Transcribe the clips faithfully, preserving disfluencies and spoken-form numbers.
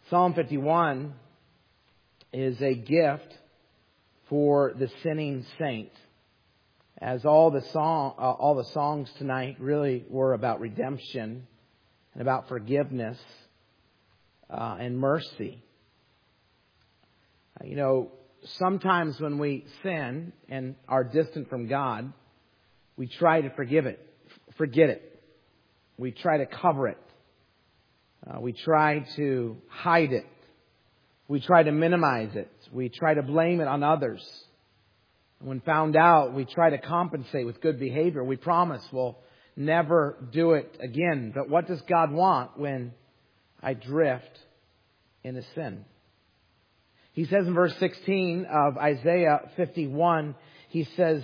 Psalm fifty-one is a gift for the sinning saint, as all the song, uh, all the songs tonight really were about redemption and about forgiveness uh, and mercy. Uh, you know, sometimes when we sin and are distant from God, we try to forgive it, forget it. We try to cover it. Uh, we try to hide it. We try to minimize it. We try to blame it on others. And when found out, we try to compensate with good behavior. We promise we'll never do it again. But what does God want when I drift into sin? He says in verse sixteen of Isaiah fifty-one, He says,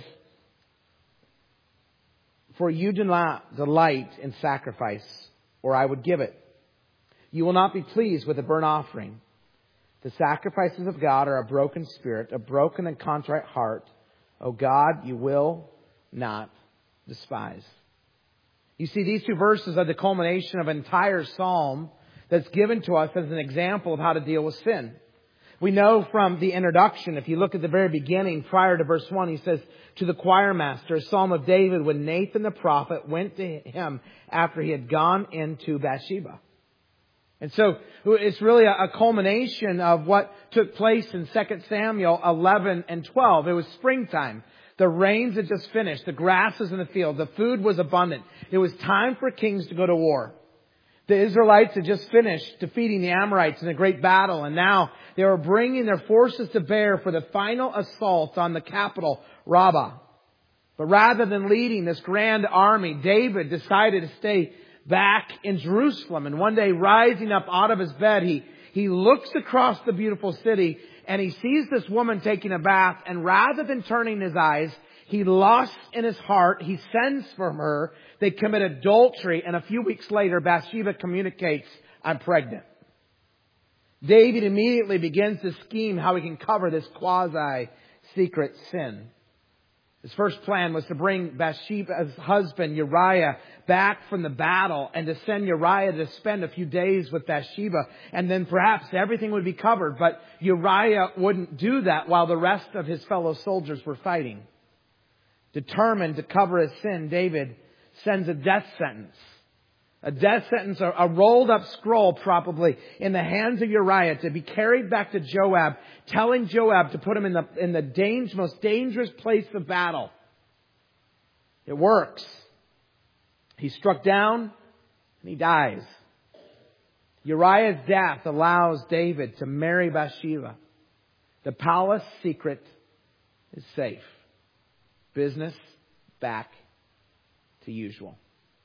"For you do not delight in sacrifice, or I would give it. You will not be pleased with a burnt offering. The sacrifices of God are a broken spirit, a broken and contrite heart. O God, you will not despise." You see, these two verses are the culmination of an entire psalm that's given to us as an example of how to deal with sin. We know from the introduction, if you look at the very beginning, prior to verse one, he says, "To the choir master, a psalm of David, when Nathan the prophet went to him after he had gone into Bathsheba." And so it's really a culmination of what took place in Second Samuel eleven and twelve. It was springtime. The rains had just finished. The grass was in the field. The food was abundant. It was time for kings to go to war. The Israelites had just finished defeating the Amorites in a great battle, and now they were bringing their forces to bear for the final assault on the capital, Rabbah. But rather than leading this grand army, David decided to stay back in Jerusalem. And one day, rising up out of his bed, he, he looks across the beautiful city and he sees this woman taking a bath. And rather than turning his eyes, he lusts in his heart. He sends for her. They commit adultery. And a few weeks later, Bathsheba communicates, "I'm pregnant." David immediately begins to scheme how he can cover this quasi-secret sin. His first plan was to bring Bathsheba's husband Uriah back from the battle and to send Uriah to spend a few days with Bathsheba, and then perhaps everything would be covered. But Uriah wouldn't do that while the rest of his fellow soldiers were fighting. Determined to cover his sin, David sends a death sentence. A death sentence, a rolled up scroll probably, in the hands of Uriah to be carried back to Joab, telling Joab to put him in the, in the danger, most dangerous place of battle. It works. He's struck down and he dies. Uriah's death allows David to marry Bathsheba. The palace secret is safe. Business back to usual.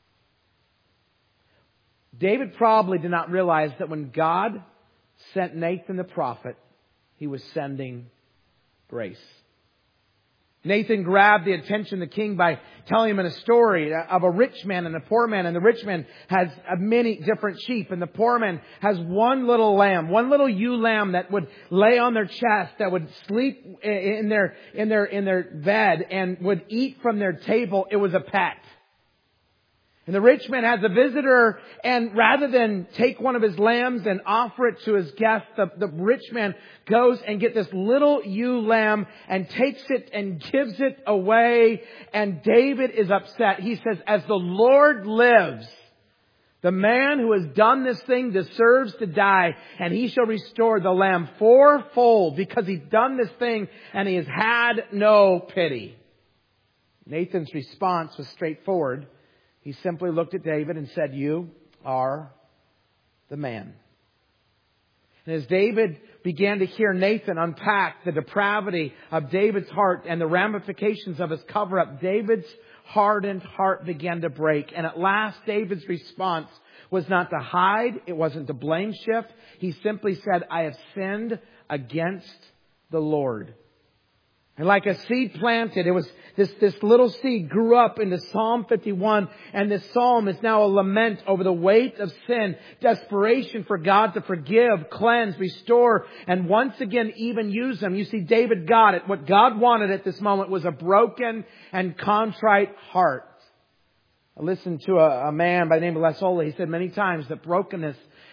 David probably did not realize that when God sent Nathan the prophet, He was sending grace. Nathan grabbed the attention of the king by telling him a story of a rich man and a poor man. And the rich man has many different sheep. And the poor man has one little lamb, one little ewe lamb that would lay on their chest, that would sleep in their, in their, in their bed and would eat from their table. It was a pet. And the rich man has a visitor, and rather than take one of his lambs and offer it to his guest, the, the rich man goes and gets this little ewe lamb and takes it and gives it away. And David is upset. He says, "As the Lord lives, the man who has done this thing deserves to die, and he shall restore the lamb fourfold because he's done this thing and he has had no pity." Nathan's response was straightforward. He simply looked at David and said, "You are the man." And as David began to hear Nathan unpack the depravity of David's heart and the ramifications of his cover-up, David's hardened heart began to break. And at last, David's response was not to hide. It wasn't to blame shift. He simply said, "I have sinned against the Lord." And like a seed planted, it was this, this little seed grew up into Psalm fifty-one. And this psalm is now a lament over the weight of sin, desperation for God to forgive, cleanse, restore, and once again even use them. You see, David got it. What God wanted at this moment was a broken and contrite heart. I listened to a, a man by the name of Les Ola. He said many times that brokenness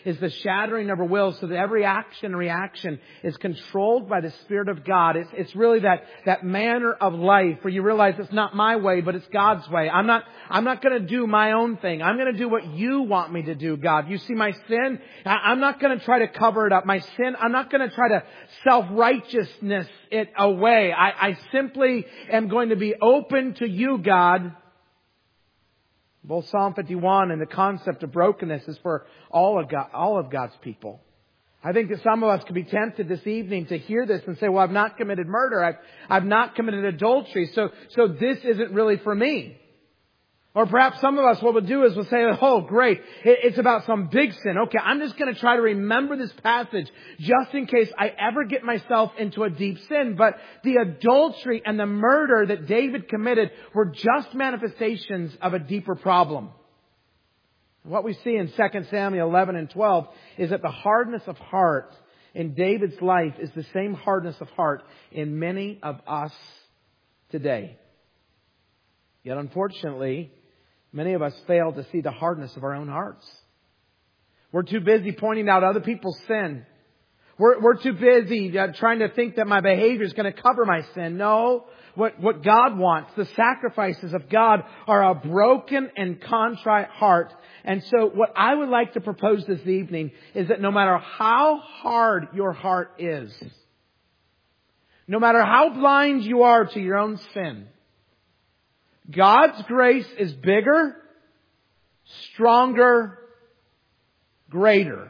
is the shattering of our will so that every action and reaction is controlled by the Spirit of God. It's, it's really that, that manner of life where you realize it's not my way, but it's God's way. I'm not, I'm not going to do my own thing. I'm going to do what you want me to do, God. You see my sin? I, I'm not going to try to cover it up. My sin, I'm not going to try to self-righteousness it away. I, I simply am going to be open to you, God. Both Psalm fifty-one and the concept of brokenness is for all of God, all of God's people. I think that some of us could be tempted this evening to hear this and say, well, I've not committed murder. I've, I've not committed adultery. So, so this isn't really for me. Or perhaps some of us, what we'll do is we'll say, oh, great, it's about some big sin. Okay, I'm just going to try to remember this passage just in case I ever get myself into a deep sin. But the adultery and the murder that David committed were just manifestations of a deeper problem. What we see in Second Samuel eleven and twelve is that the hardness of heart in David's life is the same hardness of heart in many of us today. Yet unfortunately, many of us fail to see the hardness of our own hearts. We're too busy pointing out other people's sin. We're, we're too busy uh, trying to think that my behavior is going to cover my sin. No, what, what God wants, the sacrifices of God are a broken and contrite heart. And so what I would like to propose this evening is that no matter how hard your heart is, no matter how blind you are to your own sin, God's grace is bigger, stronger, greater.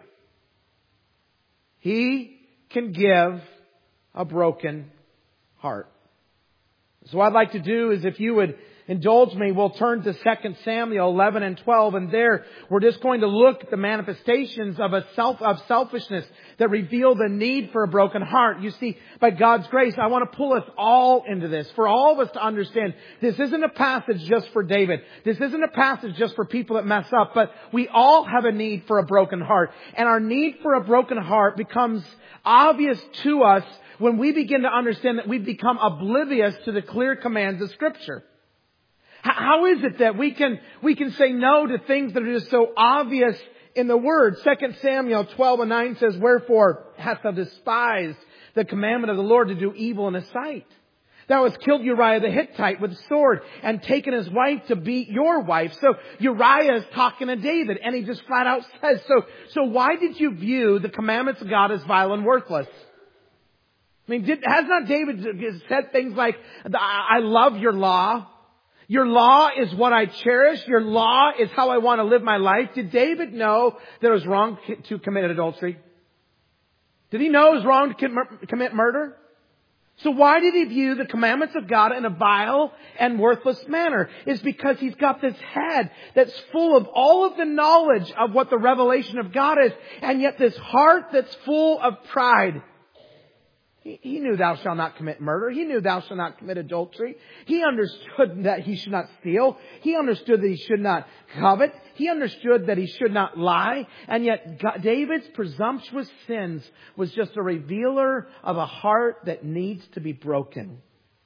He can give a broken heart. So what I'd like to do is, if you would indulge me, we'll turn to Second Samuel eleven and twelve, and there we're just going to look at the manifestations of a self of selfishness that reveal the need for a broken heart. You see, by God's grace, I want to pull us all into this, for all of us to understand this isn't a passage just for David. This isn't a passage just for people that mess up, but we all have a need for a broken heart. And our need for a broken heart becomes obvious to us when we begin to understand that we've become oblivious to the clear commands of Scripture. How is it that we can we can say no to things that are just so obvious in the Word? Second Samuel twelve and nine says, "Wherefore hast thou despised the commandment of the Lord to do evil in His sight? Thou hast killed Uriah the Hittite with a sword and taken his wife to be your wife." So Uriah is talking to David, and he just flat out says, so, so why did you view the commandments of God as vile and worthless? I mean, did, has not David said things like, I love your law. Your law is what I cherish. Your law is how I want to live my life. Did David know that it was wrong to commit adultery? Did he know it was wrong to commit murder? So why did he view the commandments of God in a vile and worthless manner? It's because he's got this head that's full of all of the knowledge of what the revelation of God is, and yet this heart that's full of pride. He, he knew thou shalt not commit murder. He knew thou shalt not commit adultery. He understood that he should not steal. He understood that he should not covet. He understood that he should not lie. And yet God, David's presumptuous sins was just a revealer of a heart that needs to be broken.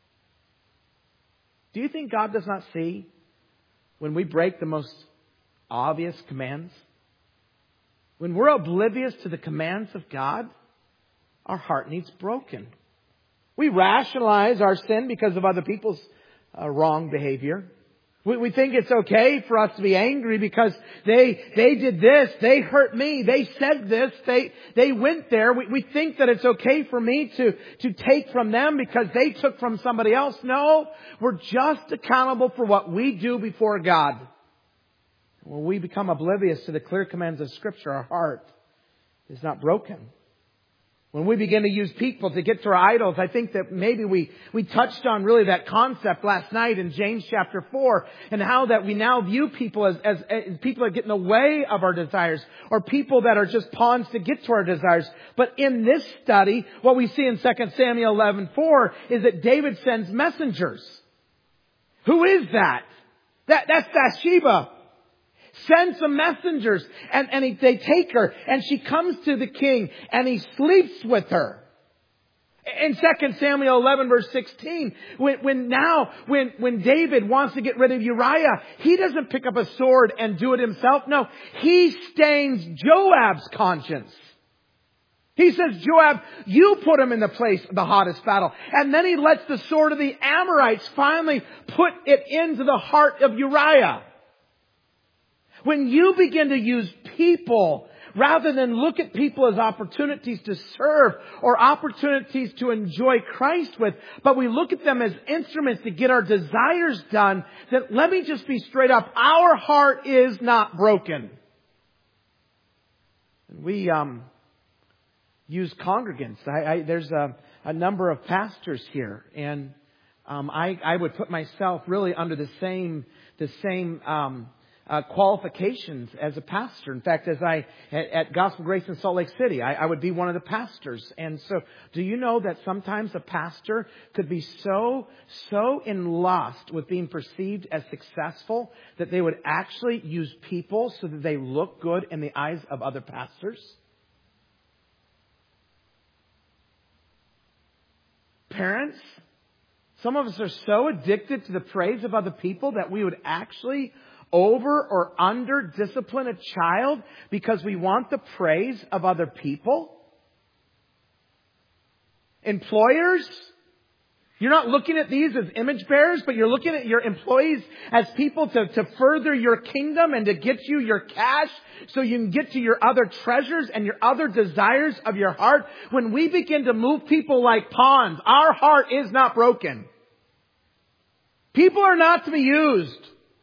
Do you think God does not see when we break the most obvious commands? When we're oblivious to the commands of God, our heart needs broken. We rationalize our sin because of other people's uh, wrong behavior. We, we think it's okay for us to be angry because they they did this, they hurt me, they said this, they they went there. We, we think that it's okay for me to, to take from them because they took from somebody else. No, we're just accountable for what we do before God. When we become oblivious to the clear commands of Scripture, our heart is not broken. When we begin to use people to get to our idols, I think that maybe we, we touched on really that concept last night in James chapter four, and how that we now view people as, as, as people that get in the way of our desires, or people that are just pawns to get to our desires. But in this study, what we see in Second Samuel eleven four is that David sends messengers. Who is that? That that's Bathsheba. Sends some messengers, and, and he, they take her, and she comes to the king, and he sleeps with her. In Second Samuel eleven verse sixteen, when, when now, when, when David wants to get rid of Uriah, he doesn't pick up a sword and do it himself. No, he stains Joab's conscience. He says, Joab, you put him in the place of the hottest battle. And then he lets the sword of the Amorites finally put it into the heart of Uriah. When you begin to use people rather than look at people as opportunities to serve or opportunities to enjoy Christ with, but we look at them as instruments to get our desires done, then let me just be straight up. Our heart is not broken. We um, use congregants. I, I, there's a, a number of pastors here, and um, I, I would put myself really under the same the same um, Uh, qualifications as a pastor. In fact, as I at, at Gospel Grace in Salt Lake City, I, I would be one of the pastors. And so, do you know that sometimes a pastor could be so so in lust with being perceived as successful that they would actually use people so that they look good in the eyes of other pastors? Parents, some of us are so addicted to the praise of other people that we would actually over or under discipline a child because we want the praise of other people. Employers, you're not looking at these as image bearers, but you're looking at your employees as people to, to further your kingdom and to get you your cash so you can get to your other treasures and your other desires of your heart. When we begin to move people like pawns, our heart is not broken. People are not to be used.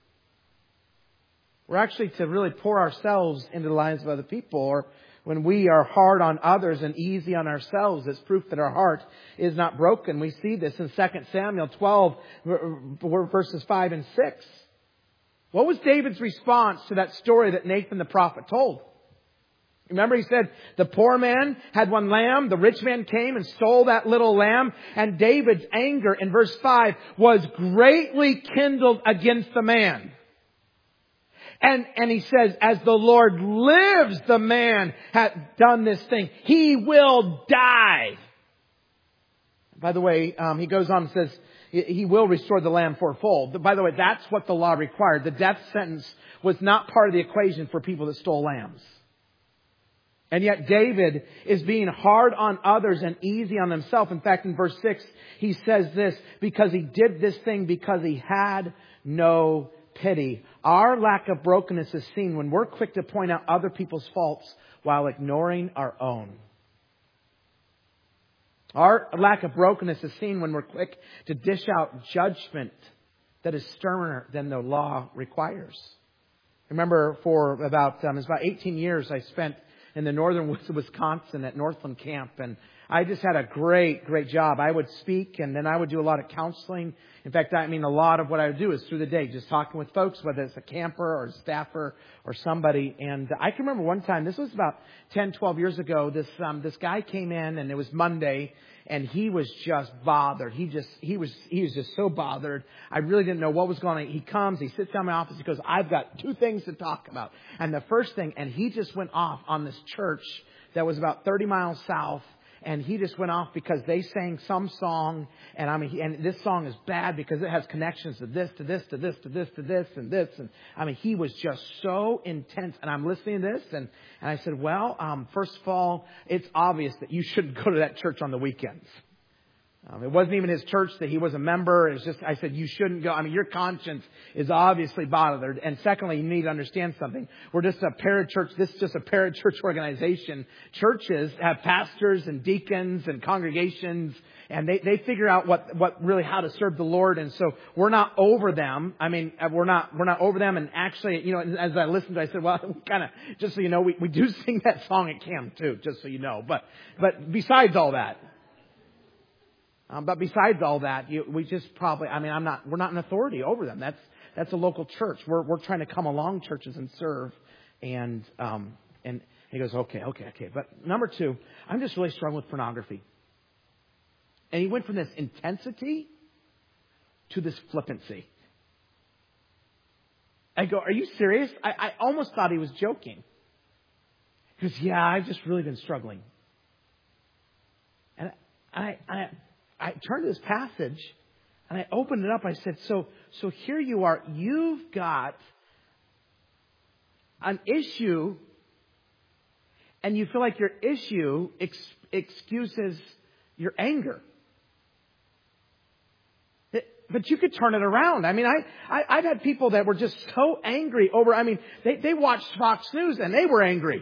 We're actually to really pour ourselves into the lives of other people. Or when we are hard on others and easy on ourselves, it's proof that our heart is not broken. We see this in Second Samuel twelve, verses five and six. What was David's response to that story that Nathan the prophet told? Remember, he said, the poor man had one lamb, the rich man came and stole that little lamb, and David's anger in verse five was greatly kindled against the man. And, and he says, as the Lord lives, the man hath done this thing. He will die. By the way, um, he goes on and says, he will restore the lamb fourfold. By the way, that's what the law required. The death sentence was not part of the equation for people that stole lambs. And yet David is being hard on others and easy on himself. In fact, in verse six, he says this, because he did this thing because he had no pity. Our lack of brokenness is seen when we're quick to point out other people's faults while ignoring our own. Our lack of brokenness is seen when we're quick to dish out judgment that is sterner than the law requires. I remember for about, um, it was about eighteen years I spent in the northern woods of Wisconsin at Northland Camp, and I just had a great, great job. I would speak, and then I would do a lot of counseling. In fact, I mean, a lot of what I would do is through the day, just talking with folks, whether it's a camper or a staffer or somebody. And I can remember one time, this was about ten, twelve years ago, this um, this guy came in, and it was Monday, and he was just bothered. He just, he was, he was just so bothered. I really didn't know what was going on. He comes, he sits down in my office, he goes, I've got two things to talk about. And the first thing, and he just went off on this church that was about thirty miles south. And he just went off because they sang some song, and I mean, he, and this song is bad because it has connections to this, to this, to this, to this, to this, and this. And I mean, he was just so intense. And I'm listening to this, and, and I said, well, um, first of all, it's obvious that you shouldn't go to that church on the weekends. Um, it wasn't even his church that he was a member. It's just, I said, you shouldn't go. I mean, your conscience is obviously bothered. And secondly, you need to understand something. We're just a parachurch. This is just a parachurch organization. Churches have pastors and deacons and congregations, and they, they figure out what, what really, how to serve the Lord. And so we're not over them. I mean, we're not, we're not over them. And actually, you know, as I listened to it, I said, well, we kind of, just so you know, we, we do sing that song at camp too, just so you know. But, but besides all that, Um, but besides all that, you, we just probably, I mean, I'm not, we're not an authority over them. That's, that's a local church. We're, we're trying to come along churches and serve. And, um, and he goes, okay, okay, okay. But number two, I'm just really struggling with pornography. And he went from this intensity to this flippancy. I go, are you serious? I, I almost thought he was joking. He goes, yeah, I've just really been struggling. And I, I, I turned to this passage and I opened it up. I said, so, so here you are. You've got an issue and you feel like your issue ex- excuses your anger. But you could turn it around. I mean, I, I, I've had people that were just so angry over, I mean, they, they watched Fox News and they were angry.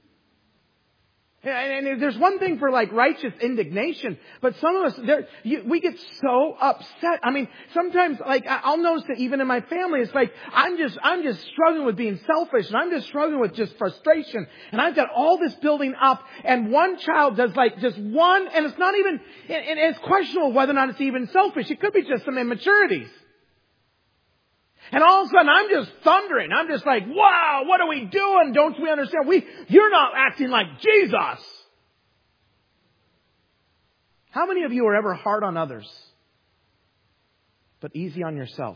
And, and there's one thing for like righteous indignation, but some of us, there, you, we get so upset. I mean, sometimes like I'll notice that even in my family, it's like I'm just, I'm just struggling with being selfish and I'm just struggling with just frustration. And I've got all this building up and one child does like just one, and it's not even, and it's questionable whether or not it's even selfish. It could be just some immaturities. And all of a sudden I'm just thundering. I'm just like, wow, what are we doing? Don't we understand? We, you're not acting like Jesus. How many of you are ever hard on others, but easy on yourself?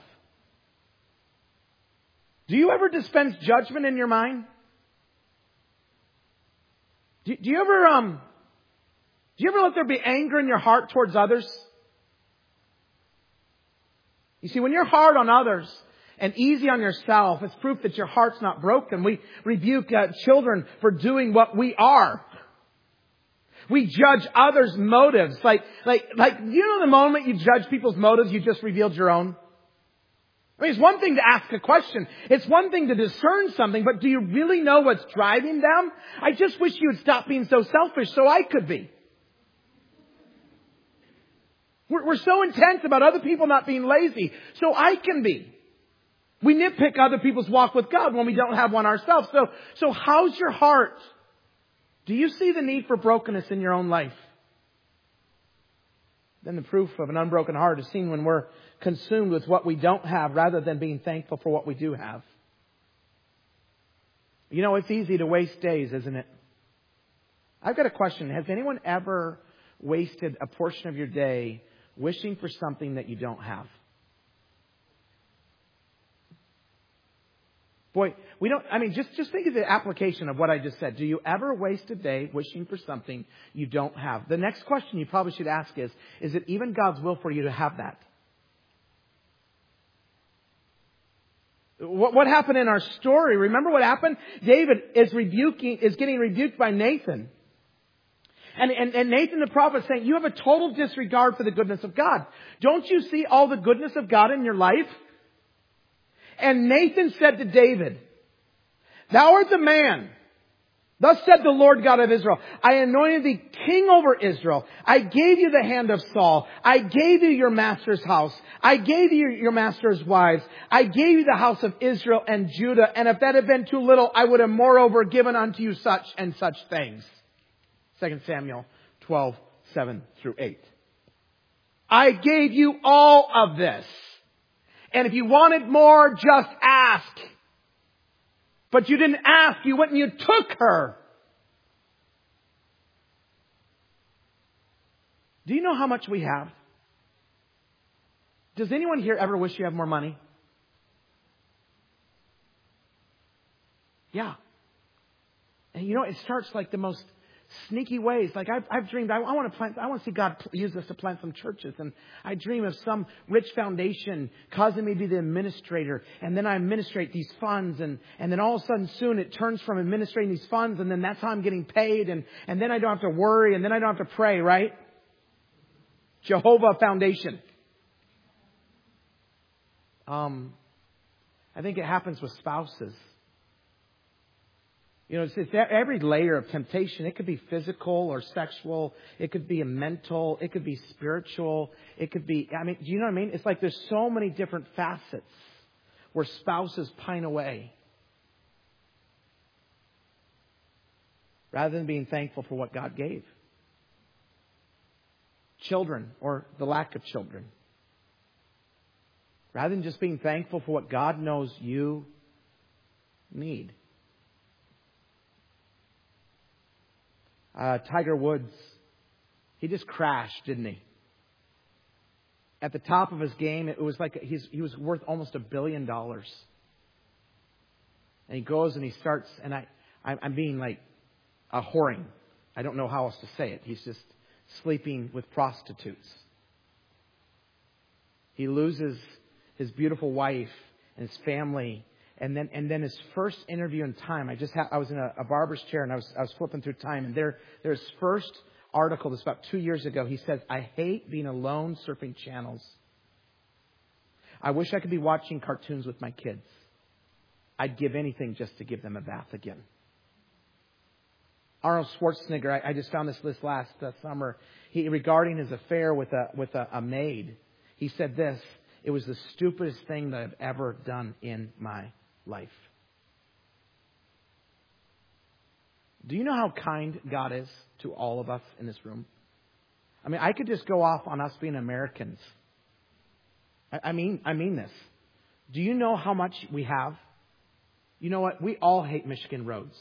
Do you ever dispense judgment in your mind? Do, do you ever, um, do you ever let there be anger in your heart towards others? You see, when you're hard on others, and easy on yourself, it's proof that your heart's not broken. We rebuke uh, children for doing what we are. We judge others' motives. Like, like, like, you know the moment you judge people's motives, you just revealed your own? I mean, it's one thing to ask a question. It's one thing to discern something, but do you really know what's driving them? I just wish you would stop being so selfish so I could be. We're, we're so intense about other people not being lazy so I can be. We nitpick other people's walk with God when we don't have one ourselves. So, so how's your heart? Do you see the need for brokenness in your own life? Then the proof of an unbroken heart is seen when we're consumed with what we don't have rather than being thankful for what we do have. You know, it's easy to waste days, isn't it? I've got a question. Has anyone ever wasted a portion of your day wishing for something that you don't have? Boy, we don't, I mean, just, just think of the application of what I just said. Do you ever waste a day wishing for something you don't have? The next question you probably should ask is, is it even God's will for you to have that? What, what happened in our story? Remember what happened? David is rebuking, is getting rebuked by Nathan. And, and, and Nathan the prophet is saying, you have a total disregard for the goodness of God. Don't you see all the goodness of God in your life? And Nathan said to David, thou art the man. Thus said the Lord God of Israel, I anointed thee king over Israel. I gave you the hand of Saul. I gave you your master's house. I gave you your master's wives. I gave you the house of Israel and Judah. And if that had been too little, I would have moreover given unto you such and such things. Second Samuel twelve, seven through eight. I gave you all of this. And if you wanted more, just ask. But you didn't ask. You went and you took her. Do you know how much we have? Does anyone here ever wish you had more money? Yeah. And you know, it starts like the most sneaky ways. Like I've, I've dreamed, I, I want to plant, I want to see God use this to plant some churches. And I dream of some rich foundation causing me to be the administrator. And then I administrate these funds. And, and then all of a sudden soon it turns from administrating these funds. And then that's how I'm getting paid. And, and then I don't have to worry. And then I don't have to pray, right? Jehovah Foundation. Um, I think it happens with spouses. You know, it's, it's every layer of temptation. It could be physical or sexual. It could be a mental. It could be spiritual. It could be, I mean, do you know what I mean? It's like there's so many different facets where spouses pine away rather than being thankful for what God gave. Children or the lack of children. Rather than just being thankful for what God knows you need. Uh, Tiger Woods, he just crashed, didn't he? At the top of his game, it was like he's, he was worth almost a billion dollars. And he goes and he starts, and I, I'm being like a whoring. I don't know how else to say it. He's just sleeping with prostitutes. He loses his beautiful wife and his family. And then, and then his first interview in Time, I just ha- I was in a, a barber's chair and I was, I was flipping through Time, and there, there's first article that's about two years ago. He says, I hate being alone surfing channels. I wish I could be watching cartoons with my kids. I'd give anything just to give them a bath again. Arnold Schwarzenegger, I, I just found this list last uh, summer. He, regarding his affair with a, with a, a maid, he said this: it was the stupidest thing that I've ever done in my life. Do you know how kind God is to all of us in this room? I mean, I could just go off on us being Americans. I, I mean, I mean this. Do you know how much we have? You know what? We all hate Michigan roads.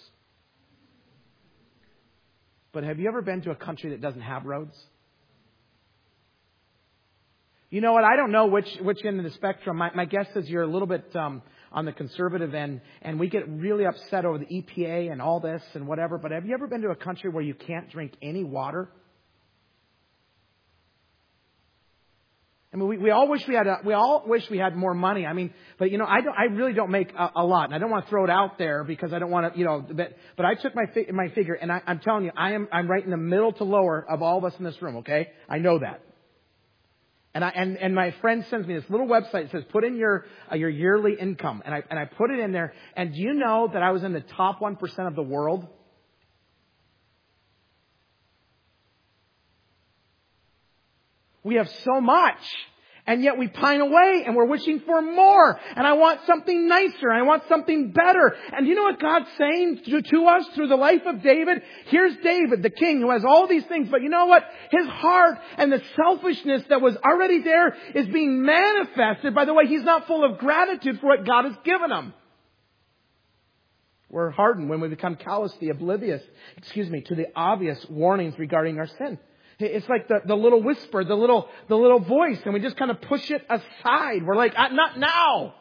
But have you ever been to a country that doesn't have roads? You know what? I don't know which which end of the spectrum. My, my guess is you're a little bit um, on the conservative end, and we get really upset over the E P A and all this and whatever. But have you ever been to a country where you can't drink any water? I mean, we, we all wish we had a, we all wish we had more money. I mean, but you know, I don't, I really don't make a, a lot, and I don't want to throw it out there because I don't want to, you know. But but I took my fi- my figure, and I, I'm telling you, I am I'm right in the middle to lower of all of us in this room. Okay, I know that. And I and, and my friend sends me this little website that says put in your uh, your yearly income, and I and I put it in there. And do you know that I was in the top one percent of the world? We have so much, and yet we pine away, and we're wishing for more. And I want something nicer, and I want something better. And you know what God's saying to, to us through the life of David? Here's David, the king, who has all these things. But you know what? His heart and the selfishness that was already there is being manifested by the way he's not full of gratitude for what God has given him. We're hardened when we become callously oblivious, excuse me, to the obvious warnings regarding our sin. It's like the, the little whisper, the little the little voice, and we just kind of push it aside. We're like, not now.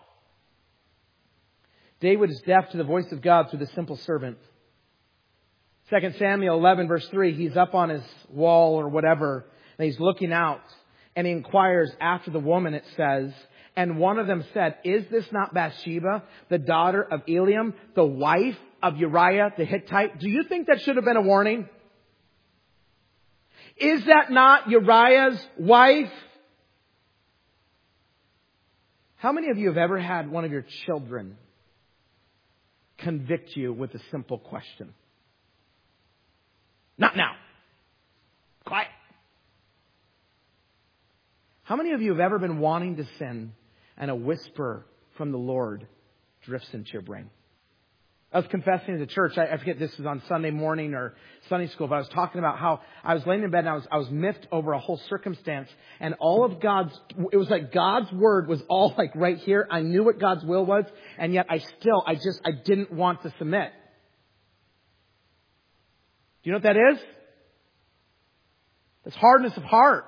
David is deaf to the voice of God through the simple servant. Second Samuel eleven, verse three, he's up on his wall or whatever, and he's looking out, and he inquires after the woman, it says, and one of them said, is this not Bathsheba, the daughter of Eliam, the wife of Uriah the Hittite? Do you think that should have been a warning? Is that not Uriah's wife? How many of you have ever had one of your children convict you with a simple question? Not now. Quiet. How many of you have ever been wanting to sin and a whisper from the Lord drifts into your brain? I was confessing to the church. I, I forget this was on Sunday morning or Sunday school, but I was talking about how I was laying in bed and I was I was miffed over a whole circumstance, and all of God's it was like God's word was all like right here. I knew what God's will was, and yet I still I just I didn't want to submit. Do you know what that is? It's hardness of heart.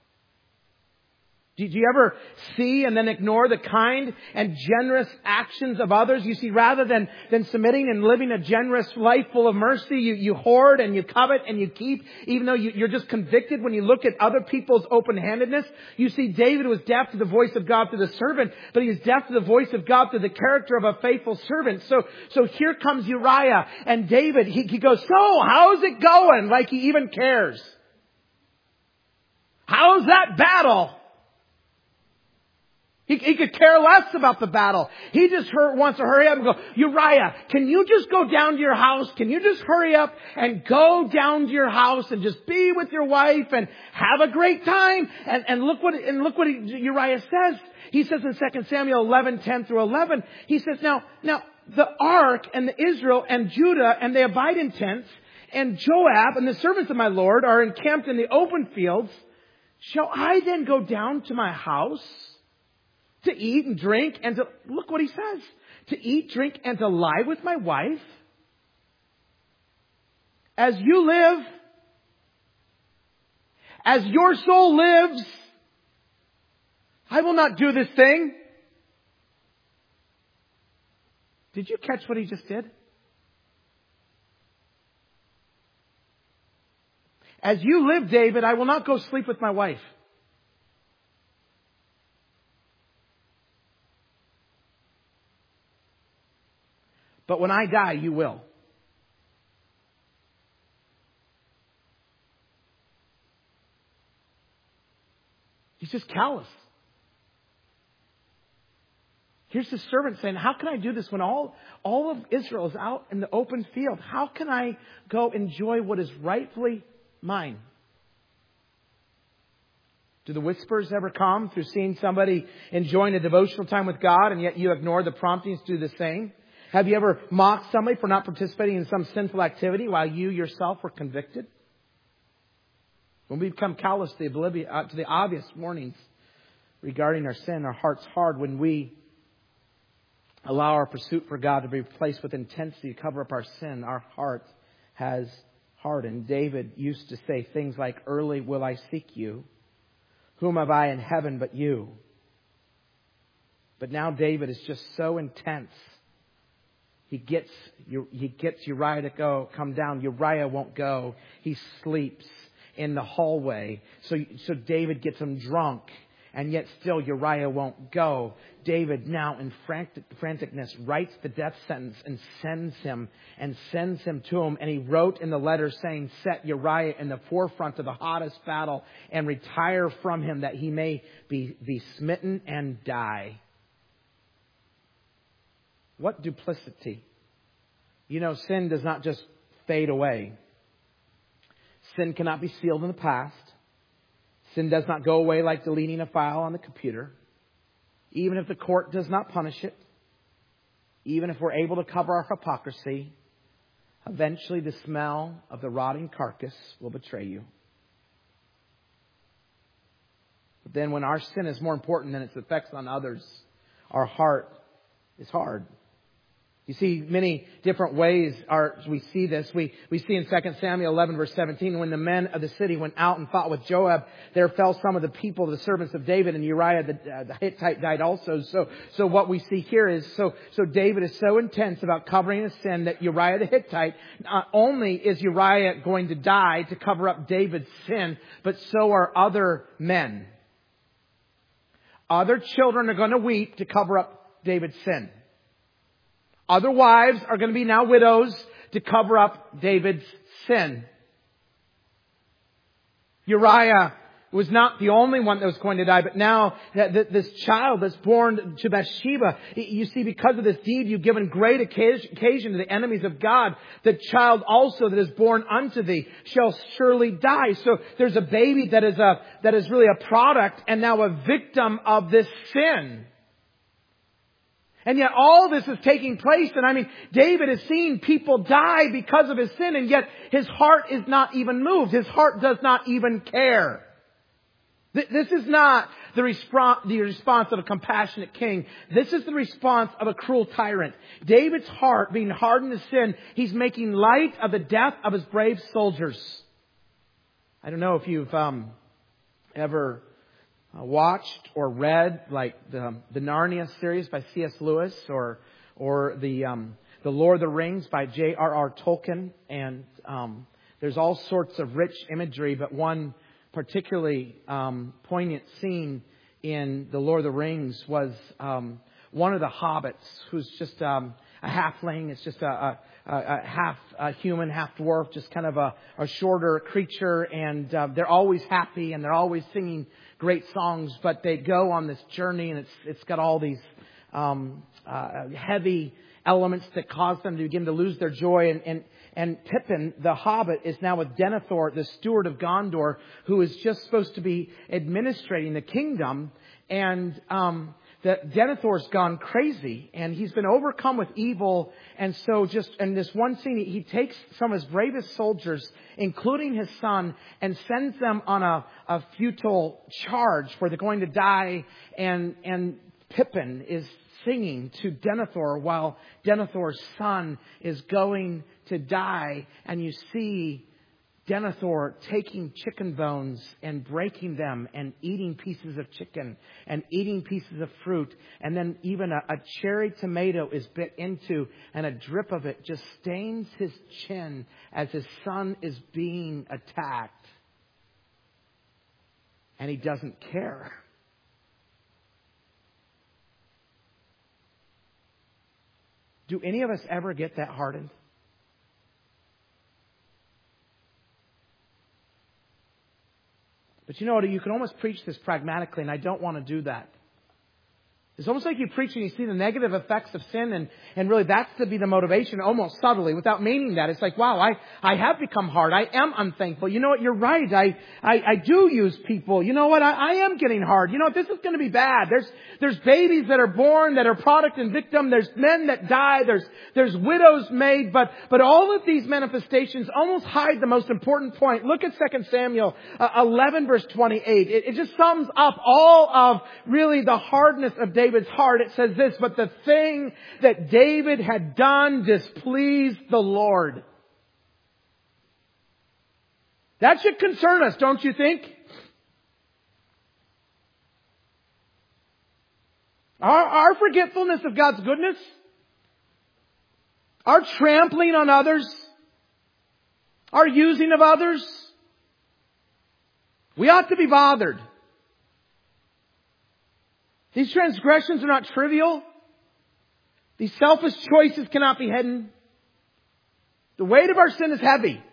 Do you ever see and then ignore the kind and generous actions of others? You see, rather than, than submitting and living a generous life full of mercy, you, you hoard and you covet and you keep, even though you, you're just convicted when you look at other people's open-handedness. You see, David was deaf to the voice of God through the servant, but he is deaf to the voice of God through the character of a faithful servant. So, so here comes Uriah, and David, he, he goes, so how's it going? Like he even cares. How's that battle? He, he could care less about the battle. He just hurt, wants to hurry up and go, Uriah, can you just go down to your house? Can you just hurry up and go down to your house and just be with your wife and have a great time? And, and look what, and look what he, Uriah says. He says in Second Samuel eleven, ten through eleven, he says, now, now the ark and the Israel and Judah, and they abide in tents, and Joab and the servants of my Lord are encamped in the open fields. Shall I then go down to my house to eat and drink and to, look what he says, to eat, drink, and to lie with my wife? As you live, as your soul lives, I will not do this thing. Did you catch what he just did? As you live, David, I will not go sleep with my wife. But when I die, you will. He's just callous. Here's the servant saying, how can I do this when all, all of Israel is out in the open field? How can I go enjoy what is rightfully mine? Do the whispers ever come through seeing somebody enjoying a devotional time with God and yet you ignore the promptings to do the same? Have you ever mocked somebody for not participating in some sinful activity while you yourself were convicted? When we become callous to the, oblivion, uh, to the obvious warnings regarding our sin, our heart's hard. When we allow our pursuit for God to be replaced with intensity to cover up our sin, our heart has hardened. David used to say things like, early will I seek you. Whom have I in heaven but you? But now David is just so intense. He gets, he gets Uriah to go, come down. Uriah won't go. He sleeps in the hallway. So, so David gets him drunk. And yet still Uriah won't go. David now in frantic, franticness writes the death sentence and sends him and sends him to him. And he wrote in the letter saying, set Uriah in the forefront of the hottest battle and retire from him that he may be, be smitten and die. What duplicity. You know, sin does not just fade away. Sin cannot be sealed in the past. Sin does not go away like deleting a file on the computer. Even if the court does not punish it. Even if we're able to cover our hypocrisy. Eventually the smell of the rotting carcass will betray you. But then when our sin is more important than its effects on others, our heart is hard. You see many different ways our, we see this. We, we see in Second Samuel eleven verse seventeen, when the men of the city went out and fought with Joab, there fell some of the people, the servants of David, and Uriah the, uh, the Hittite died also. So, so what we see here is, so, so David is so intense about covering his sin that Uriah the Hittite, not only is Uriah going to die to cover up David's sin, but so are other men. Other children are going to weep to cover up David's sin. Other wives are going to be now widows to cover up David's sin. Uriah was not the only one that was going to die, but now that this child that's born to Bathsheba, you see, because of this deed, you've given great occasion to the enemies of God. The child also that is born unto thee shall surely die. So there's a baby that is a, that is really a product and now a victim of this sin. And yet all this is taking place. And I mean, David is seeing people die because of his sin. And yet his heart is not even moved. His heart does not even care. This is not the response, the response of a compassionate king. This is the response of a cruel tyrant. David's heart being hardened to sin, he's making light of the death of his brave soldiers. I don't know if you've um, ever Uh, watched or read like the the Narnia series by C S Lewis or or the um, the Lord of the Rings by J R R Tolkien, and um, there's all sorts of rich imagery, but one particularly um, poignant scene in the Lord of the Rings was um, one of the hobbits who's just um, a halfling. It's just a, a, a half a human, half dwarf, just kind of a, a shorter creature, and uh, they're always happy and they're always singing great songs, but they go on this journey and it's it's got all these um, uh, heavy elements that cause them to begin to lose their joy. And, and, and Pippin, the hobbit, is now with Denethor, the steward of Gondor, who is just supposed to be administrating the kingdom. And um, that Denethor's gone crazy and he's been overcome with evil. And so just in this one scene, he, he takes some of his bravest soldiers, including his son, and sends them on a, a futile charge where they're going to die. And, and Pippin is singing to Denethor while Denethor's son is going to die. And you see Denethor taking chicken bones and breaking them and eating pieces of chicken and eating pieces of fruit. And then even a, a cherry tomato is bit into and a drip of it just stains his chin as his son is being attacked. And he doesn't care. Do any of us ever get that hardened? But you know what? You can almost preach this pragmatically, and I don't want to do that. It's almost like you preach and you see the negative effects of sin, and, and really that's to be the motivation, almost subtly, without meaning that. It's like, wow, I, I have become hard. I am unthankful. You know what? You're right. I, I, I do use people. You know what? I, I am getting hard. You know what? This is going to be bad. There's, there's babies that are born that are product and victim. There's men that die. There's, there's widows made. But, but all of these manifestations almost hide the most important point. Look at Second Samuel uh, eleven verse twenty-eight. It, it just sums up all of really the hardness of David. David's heart. It says this, but the thing that David had done displeased the Lord. That should concern us, don't you think? Our, our forgetfulness of God's goodness, our trampling on others, our using of others, we ought to be bothered. These transgressions are not trivial. These selfish choices cannot be hidden. The weight of our sin is heavy.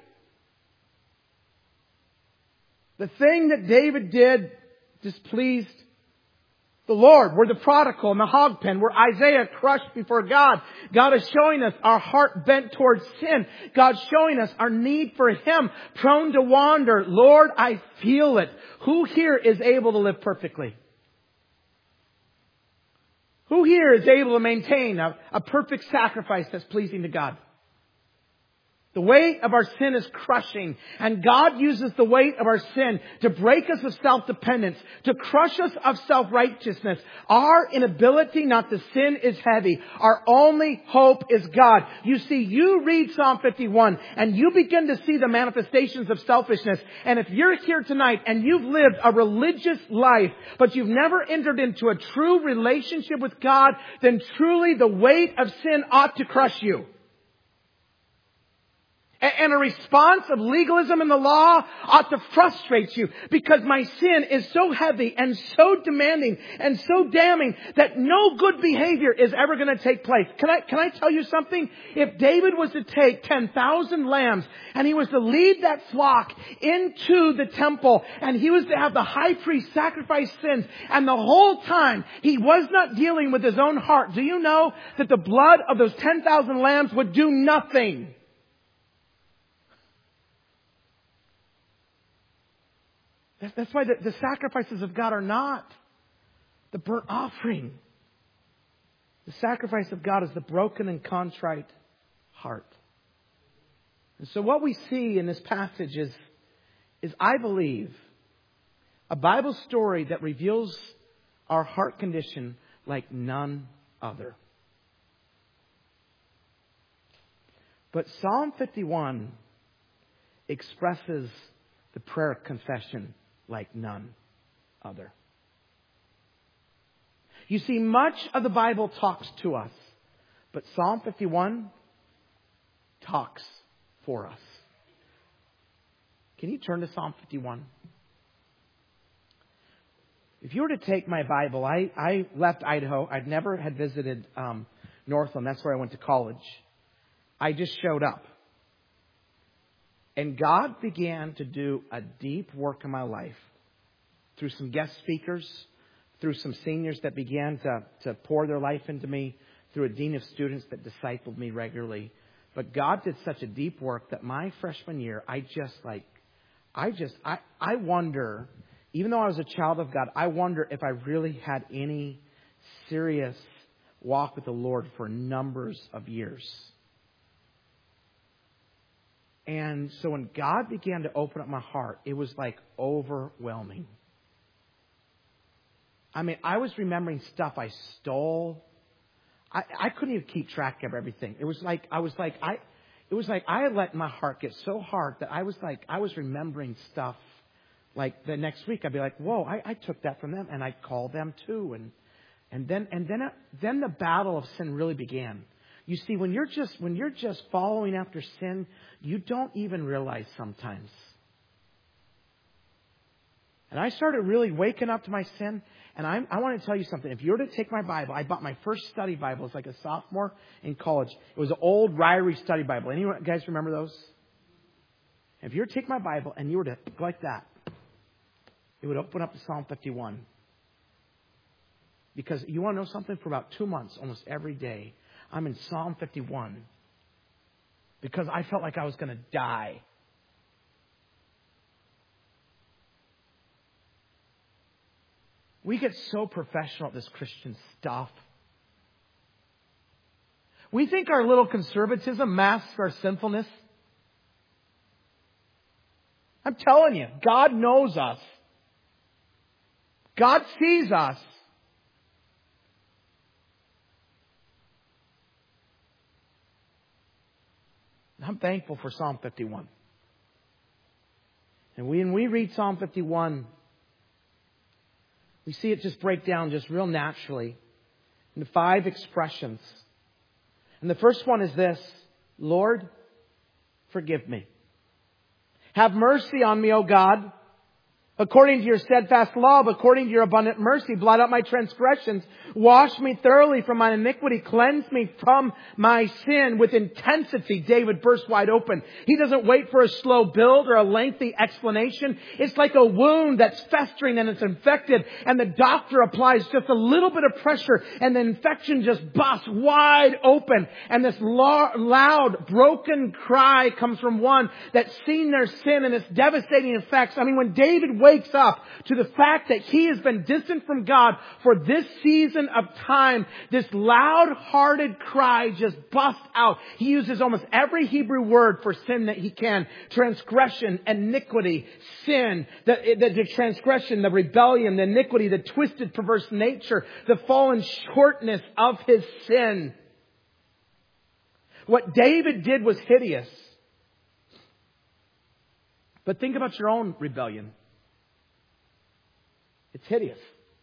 The thing that David did displeased the Lord. We're the prodigal in the hog pen. We're Isaiah crushed before God. God is showing us our heart bent towards sin. God's showing us our need for Him, prone to wander. Lord, I feel it. Who here is able to live perfectly? Who here is able to maintain a, a perfect sacrifice that's pleasing to God? The weight of our sin is crushing, and God uses the weight of our sin to break us of self-dependence, to crush us of self-righteousness. Our inability not to sin is heavy. Our only hope is God. You see, you read Psalm fifty-one, and you begin to see the manifestations of selfishness. And if you're here tonight and you've lived a religious life, but you've never entered into a true relationship with God, then truly the weight of sin ought to crush you. And a response of legalism in the law ought to frustrate you, because my sin is so heavy and so demanding and so damning that no good behavior is ever going to take place. Can I, can I tell you something? If David was to take ten thousand lambs and he was to lead that flock into the temple and he was to have the high priest sacrifice sins, and the whole time he was not dealing with his own heart, do you know that the blood of those ten thousand lambs would do nothing? That's why the, the sacrifices of God are not the burnt offering. The sacrifice of God is the broken and contrite heart. And so what we see in this passage is, is, I believe, a Bible story that reveals our heart condition like none other. But Psalm fifty-one expresses the prayer of confession like none other. You see, much of the Bible talks to us, but Psalm fifty-one talks for us. Can you turn to Psalm fifty-one? If you were to take my Bible, I, I left Idaho. I'd never had visited um, Northland. That's where I went to college. I just showed up. And God began to do a deep work in my life through some guest speakers, through some seniors that began to, to pour their life into me, through a dean of students that discipled me regularly. But God did such a deep work that my freshman year, I just like, I just, I, I wonder, even though I was a child of God, I wonder if I really had any serious walk with the Lord for numbers of years. And so when God began to open up my heart, it was like overwhelming. I mean, I was remembering stuff I stole. I, I couldn't even keep track of everything. It was like, I was like, I, it was like I had let my heart get so hard that I was like, I was remembering stuff. Like the next week, I'd be like, whoa, I, I took that from them, and I'd call them too. And and then and then then the battle of sin really began. You see, when you're just when you're just following after sin, you don't even realize sometimes. And I started really waking up to my sin. And I, I want to tell you something. If you were to take my Bible, I bought my first study Bible. It's like a sophomore in college. It was an old Ryrie study Bible. Any guys remember those? If you were to take my Bible and you were to go like that, it would open up to Psalm fifty-one. Because you want to know something? For about two months, almost every day, I'm in Psalm fifty-one. Because I felt like I was going to die. We get so professional at this Christian stuff. We think our little conservatism masks our sinfulness. I'm telling you, God knows us. God sees us. I'm thankful for Psalm fifty-one. And when we read Psalm fifty-one, we see it just break down just real naturally into five expressions. And the first one is this: Lord, forgive me. Have mercy on me, O God. According to your steadfast love, according to your abundant mercy, blot out my transgressions. Wash me thoroughly from my iniquity. Cleanse me from my sin. With intensity, David burst wide open. He doesn't wait for a slow build or a lengthy explanation. It's like a wound that's festering and it's infected. And the doctor applies just a little bit of pressure and the infection just busts wide open. And this loud, broken cry comes from one that's seen their sin and its devastating effects. I mean, when David wakes up to the fact that he has been distant from God for this season of time, this loud-hearted cry just busts out. He uses almost every Hebrew word for sin that he can. Transgression, iniquity, sin, the, the, the transgression, the rebellion, the iniquity, the twisted, perverse nature, the fallen shortness of his sin. What David did was hideous. But think about your own rebellion. It's hideous.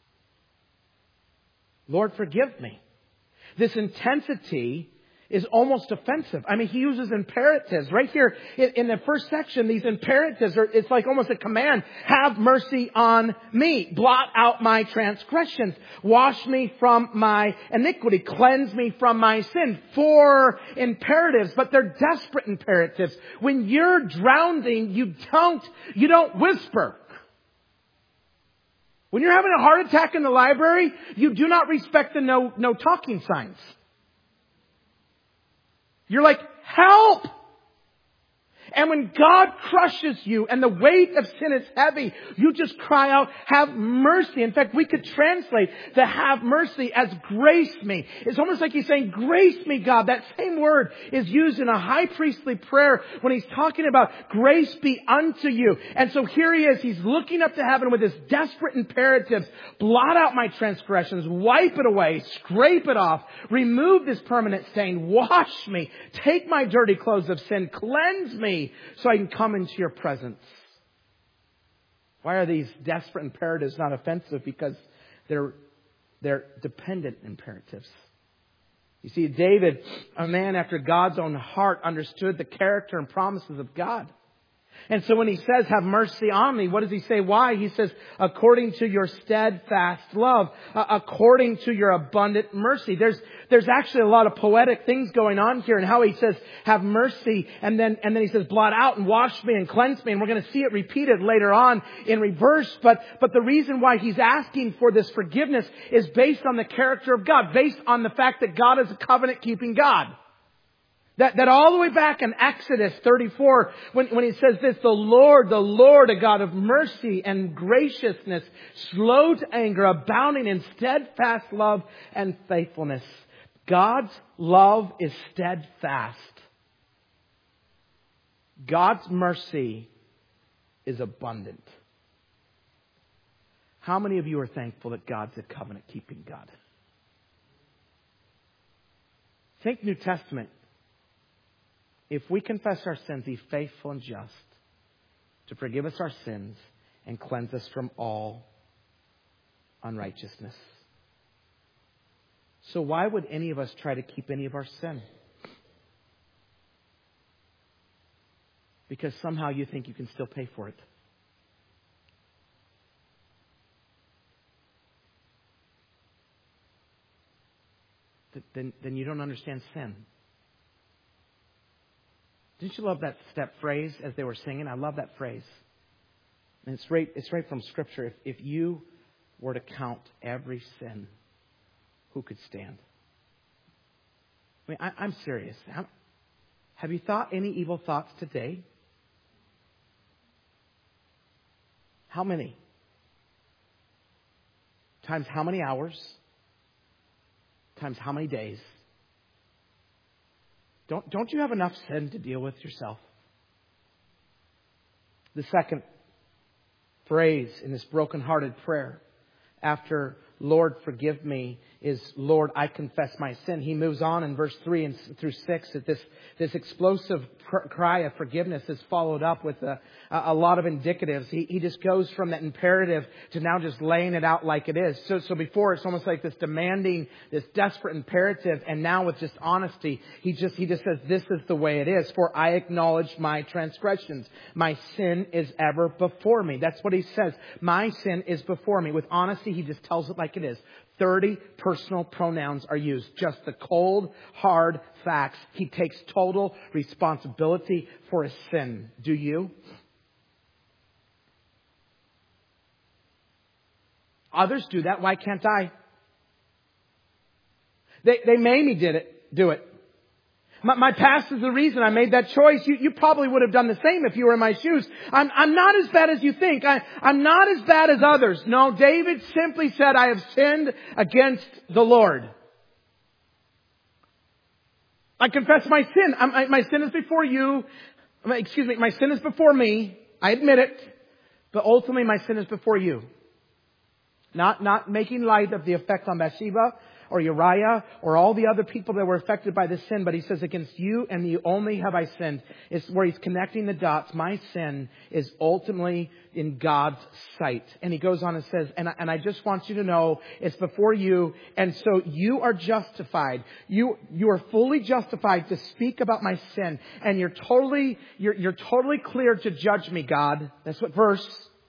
Lord, forgive me. This intensity is almost offensive. I mean, he uses imperatives. Right here in, in the first section, these imperatives are, it's like almost a command. Have mercy on me. Blot out my transgressions. Wash me from my iniquity. Cleanse me from my sin. Four imperatives, but they're desperate imperatives. When you're drowning, you don't, you don't whisper. When you're having a heart attack in the library, you do not respect the no, no talking signs. You're like, help! And when God crushes you and the weight of sin is heavy, you just cry out, have mercy. In fact, we could translate the have mercy as grace me. It's almost like he's saying, grace me, God. That same word is used in a high priestly prayer when he's talking about grace be unto you. And so here he is. He's looking up to heaven with his desperate imperatives. Blot out my transgressions. Wipe it away. Scrape it off. Remove this permanent stain. Wash me. Take my dirty clothes of sin. Cleanse me, so I can come into your presence. Why are these desperate imperatives not offensive? Because they're, they're dependent imperatives. You see, David, a man after God's own heart, understood the character and promises of God. And so when he says, have mercy on me, what does he say? Why? He says, according to your steadfast love, uh, according to your abundant mercy. There's, there's actually a lot of poetic things going on here and how he says, have mercy. And then, and then he says, blot out and wash me and cleanse me. And we're going to see it repeated later on in reverse. But, but the reason why he's asking for this forgiveness is based on the character of God, based on the fact that God is a covenant keeping God. That, that all the way back in Exodus thirty-four, when, when he says this, the Lord, the Lord, a God of mercy and graciousness, slow to anger, abounding in steadfast love and faithfulness. God's love is steadfast. God's mercy is abundant. How many of you are thankful that God's a covenant keeping God? Think New Testament. If we confess our sins, He's faithful and just to forgive us our sins and cleanse us from all unrighteousness. So why would any of us try to keep any of our sin? Because somehow you think you can still pay for it. Then, then you don't understand sin. Didn't you love that, that phrase as they were singing? I love that phrase. And it's right, it's right from Scripture. If, if you were to count every sin, who could stand? I mean, I, I'm serious. How, have you thought any evil thoughts today? How many? Times how many hours? Times how many days? Don't, don't you have enough sin to deal with yourself? The second phrase in this brokenhearted prayer after Lord, forgive me, is Lord, I confess my sin. He moves on in verse three and through six that this, this explosive pr- cry of forgiveness is followed up with a, a lot of indicatives. He, he just goes from that imperative to now just laying it out like it is. So, so before it's almost like this demanding, this desperate imperative, and now with just honesty, he just, he just says, this is the way it is. For I acknowledge my transgressions. My sin is ever before me. That's what he says. My sin is before me. With honesty, he just tells it like it is. thirty personal pronouns are used. Just the cold, hard facts. He takes total responsibility for his sin. Do you? Others do that. Why can't I? They, they made me did it, do it. My, my past is the reason I made that choice. You, you probably would have done the same if you were in my shoes. I'm, I'm not as bad as you think. I, I'm not as bad as others. No, David simply said, I have sinned against the Lord. I confess my sin. I'm, I, my sin is before you. Excuse me. My sin is before me. I admit it. But ultimately, my sin is before you. Not, not making light of the effect on Bathsheba or Uriah or all the other people that were affected by this sin. But he says, against you and you only have I sinned. It's where he's connecting the dots. My sin is ultimately in God's sight. And he goes on and says, and I, and I just want you to know it's before you. And so you are justified. You, you are fully justified to speak about my sin. And you're totally, you're, you're totally clear to judge me, God. That's what verse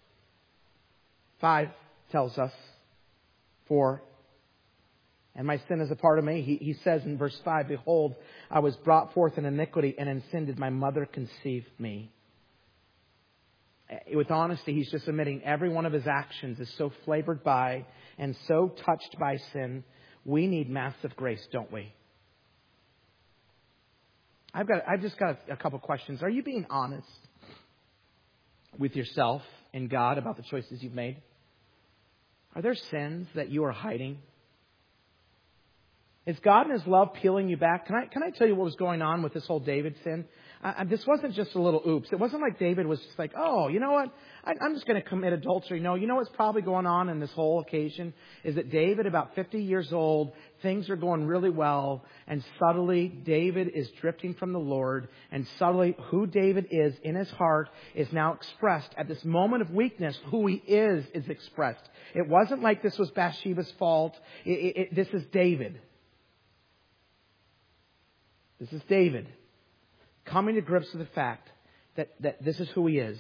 five tells us. For and my sin is a part of me. He, he says in verse five, behold, I was brought forth in iniquity, and in sin did my mother conceive me. With honesty, he's just admitting every one of his actions is so flavored by and so touched by sin. We need massive grace, don't we? I've got, I've just got a, a couple questions. Are you being honest with yourself and God about the choices you've made? Are there sins that you are hiding? Is God in His love peeling you back? Can I can I tell you what was going on with this whole David sin? I, this wasn't just a little oops. It wasn't like David was just like, oh, you know what? I, I'm just going to commit adultery. No, you know what's probably going on in this whole occasion is that David, about fifty years old, things are going really well, and subtly David is drifting from the Lord, and subtly who David is in his heart is now expressed. At this moment of weakness, who he is is expressed. It wasn't like this was Bathsheba's fault. It, it, it, this is David. This is David coming to grips with the fact that, that this is who he is.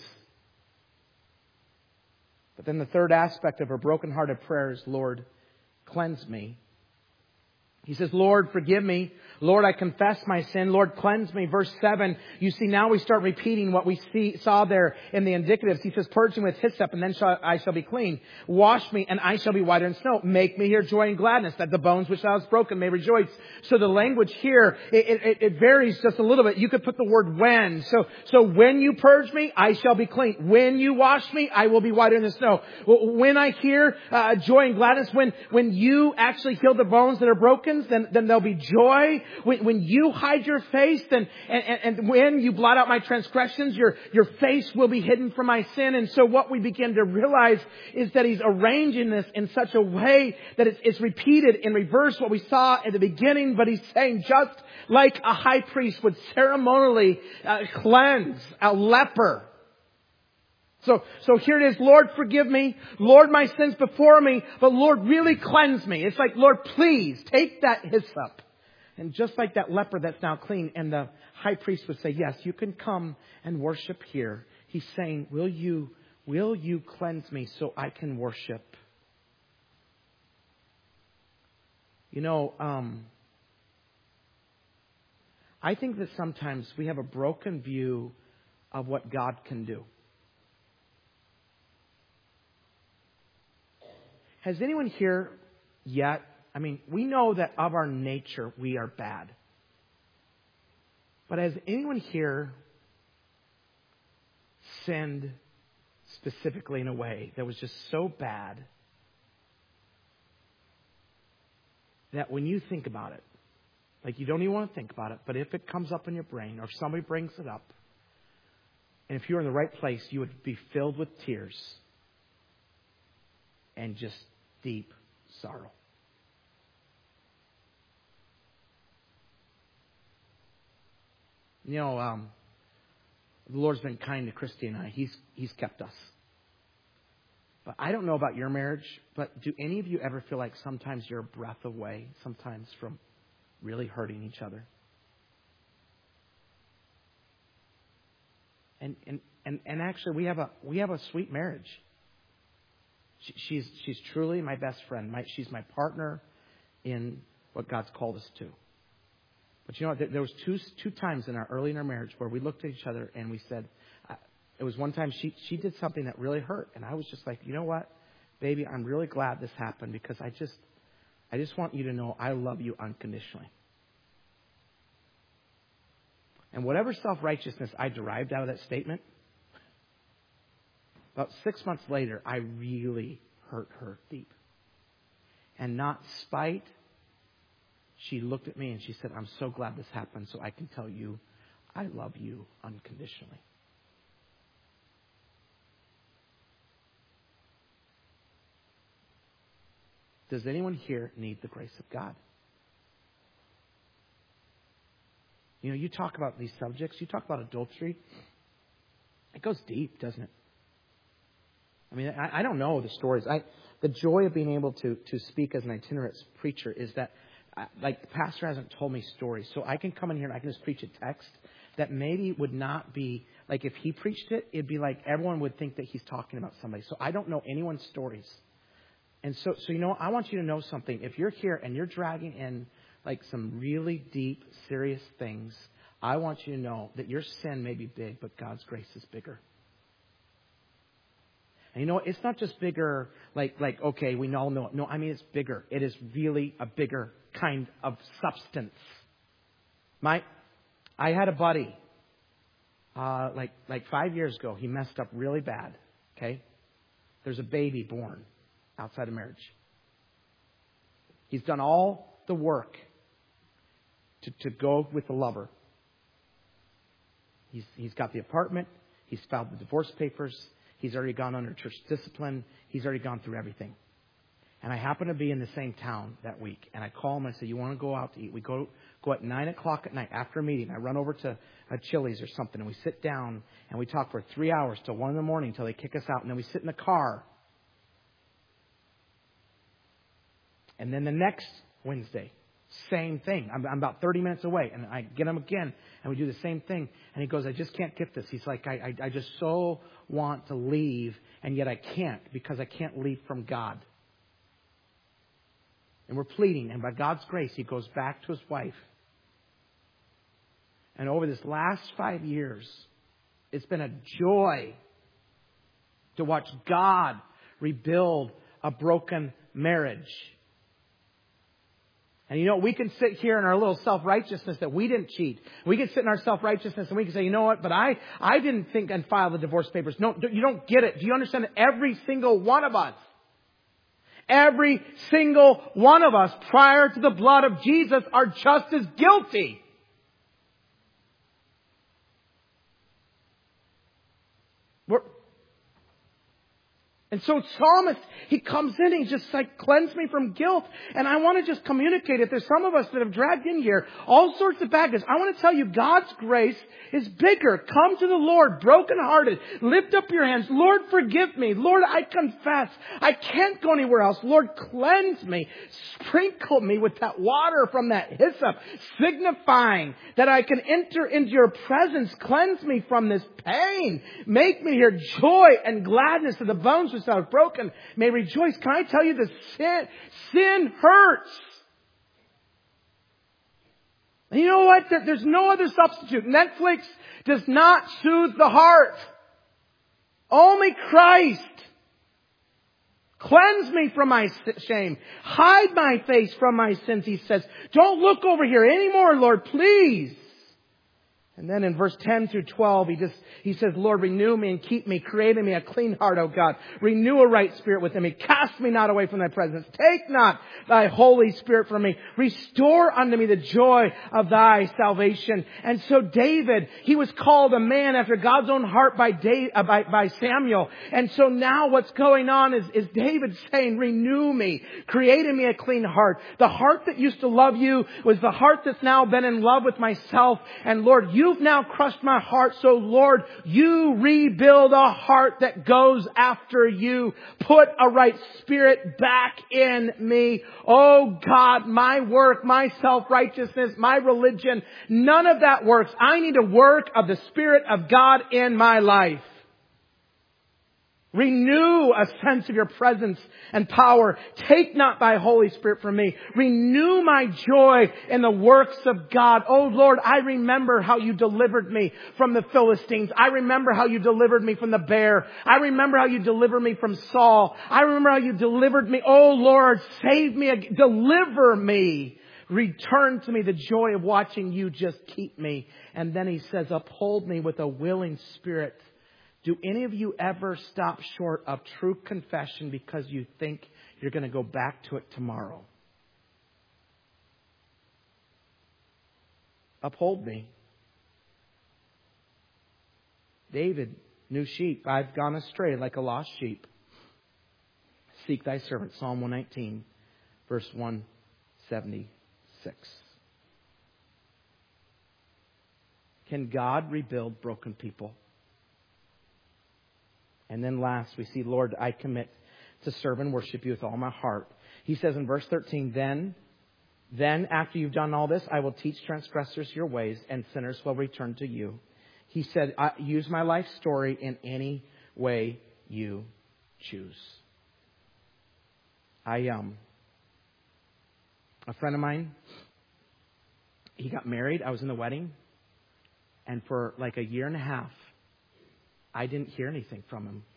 But then the third aspect of her brokenhearted prayer is, Lord, cleanse me. He says, Lord, forgive me. Lord, I confess my sin. Lord, cleanse me. Verse seven, you see, now we start repeating what we see, saw there in the indicatives. He says, purge me with hyssop, and then shall, I shall be clean. Wash me, and I shall be whiter than snow. Make me hear joy and gladness, that the bones which thou hast broken may rejoice. So the language here, it, it, it varies just a little bit. You could put the word when. So, so when you purge me, I shall be clean. When you wash me, I will be whiter than snow. When I hear uh, joy and gladness, when, when you actually heal the bones that are broken, burdens, then, then there'll be joy. When, when you hide your face, then, and, and, and when you blot out my transgressions, your, your face will be hidden from my sin. And so what we begin to realize is that He's arranging this in such a way that it's, it's repeated in reverse what we saw at the beginning, but He's saying just like a high priest would ceremonially uh, cleanse a leper. So, so here it is. Lord, forgive me. Lord, my sins before me. But Lord, really cleanse me. It's like, Lord, please take that hyssop. And just like that leper that's now clean. And the high priest would say, yes, you can come and worship here. He's saying, will you, will you cleanse me so I can worship? You know, um, I think that sometimes we have a broken view of what God can do. Has anyone here yet, I mean, we know that of our nature we are bad. But has anyone here sinned specifically in a way that was just so bad that when you think about it, like you don't even want to think about it, but if it comes up in your brain or if somebody brings it up, and if you're in the right place, you would be filled with tears and just deep sorrow. You know, um, the Lord's been kind to Christy and I. He's He's kept us. But I don't know about your marriage, but do any of you ever feel like sometimes you're a breath away, sometimes from really hurting each other? And and and, and actually, we have a we have a sweet marriage. She's she's truly my best friend. My, she's my partner in what God's called us to. But you know what? There, there was two two times in our early in our marriage where we looked at each other and we said, uh, it was one time she she did something that really hurt, and I was just like, you know what, baby, I'm really glad this happened because I just I just want you to know I love you unconditionally. And whatever self-righteousness I derived out of that statement, about six months later, I really hurt her deep. And not spite, she looked at me and she said, I'm so glad this happened so I can tell you I love you unconditionally. Does anyone here need the grace of God? You know, you talk about these subjects, you talk about adultery. It goes deep, doesn't it? I mean, I, I don't know the stories. I, the joy of being able to, to speak as an itinerant preacher is that, I, like, the pastor hasn't told me stories. So I can come in here and I can just preach a text that maybe would not be, like, if he preached it, it'd be like everyone would think that he's talking about somebody. So I don't know anyone's stories. And so, so you know, I want you to know something. If you're here and you're dragging in, like, some really deep, serious things, I want you to know that your sin may be big, but God's grace is bigger. And you know, it's not just bigger, like, like okay, we all know it. No, I mean, it's bigger. It is really a bigger kind of substance. My, I had a buddy, uh, like, like five years ago. He messed up really bad. Okay. There's a baby born outside of marriage. He's done all the work to, to go with the lover. He's, he's got the apartment. He's filed the divorce papers. He's already gone under church discipline. He's already gone through everything. And I happen to be in the same town that week. And I call him. I say, you want to go out to eat? We go go at nine o'clock at night after a meeting. I run over to a Chili's or something. And we sit down and we talk for three hours till one in the morning till they kick us out. And then we sit in the car. And then the next Wednesday, same thing. I'm, I'm about thirty minutes away. And I get him again. And we do the same thing. And he goes, I just can't get this. He's like, I, I, I just so want to leave. And yet I can't because I can't leave from God. And we're pleading. And by God's grace, he goes back to his wife. And over this last five years, it's been a joy to watch God rebuild a broken marriage. And you know, we can sit here in our little self-righteousness that we didn't cheat. We can sit in our self-righteousness and we can say, you know what, but I, I didn't think and file the divorce papers. No, you don't get it. Do you understand that every single one of us, Every single one of us, prior to the blood of Jesus, are just as guilty. We're, and so Psalmist, he comes in and he's just like, cleanse me from guilt. And I want to just communicate, if there's some of us that have dragged in here all sorts of baggage, I want to tell you God's grace is bigger. Come to the Lord, brokenhearted. Lift up your hands. Lord, forgive me. Lord, I confess. I can't go anywhere else. Lord, cleanse me. Sprinkle me with that water from that hyssop, signifying that I can enter into your presence. Cleanse me from this pain. Make me hear joy and gladness to the bones which thou hast broken may rejoice. Can I tell you that sin, sin hurts? And you know what? There's no other substitute. Netflix does not soothe the heart. Only Christ. Cleanse me from my shame. Hide my face from my sins, he says. Don't look over here anymore, Lord, please. And then in verse ten through twelve, he just, he says, Lord, renew me and keep me, create in me a clean heart, O God. Renew a right spirit within me. Cast me not away from thy presence. Take not thy Holy Spirit from me. Restore unto me the joy of thy salvation. And so David, he was called a man after God's own heart by, Dave, uh, by, by Samuel. And so now what's going on is, is David saying, renew me, create in me a clean heart. The heart that used to love you was the heart that's now been in love with myself. And Lord, you You've now crushed my heart, so Lord, you rebuild a heart that goes after you. Put a right spirit back in me. Oh God, my work, my self-righteousness, my religion, none of that works. I need a work of the Spirit of God in my life. Renew a sense of your presence and power. Take not thy Holy Spirit from me. Renew my joy in the works of God. Oh Lord, I remember how you delivered me from the Philistines. I remember how you delivered me from the bear. I remember how you delivered me from Saul. I remember how you delivered me. Oh Lord, save me again. Deliver me. Return to me the joy of watching you just keep me. And then he says, uphold me with a willing spirit. Do any of you ever stop short of true confession because you think you're going to go back to it tomorrow? Uphold me. David knew sheep. I've gone astray like a lost sheep. Seek thy servant. Psalm one nineteen, verse one seventy-six. Can God rebuild broken people? And then last, we see, Lord, I commit to serve and worship you with all my heart. He says in verse thirteen, then, then after you've done all this, I will teach transgressors your ways and sinners will return to you. He said, I use my life story in any way you choose. I, um, a friend of mine, he got married. I was in the wedding. And for like a year and a half, I didn't hear anything from him.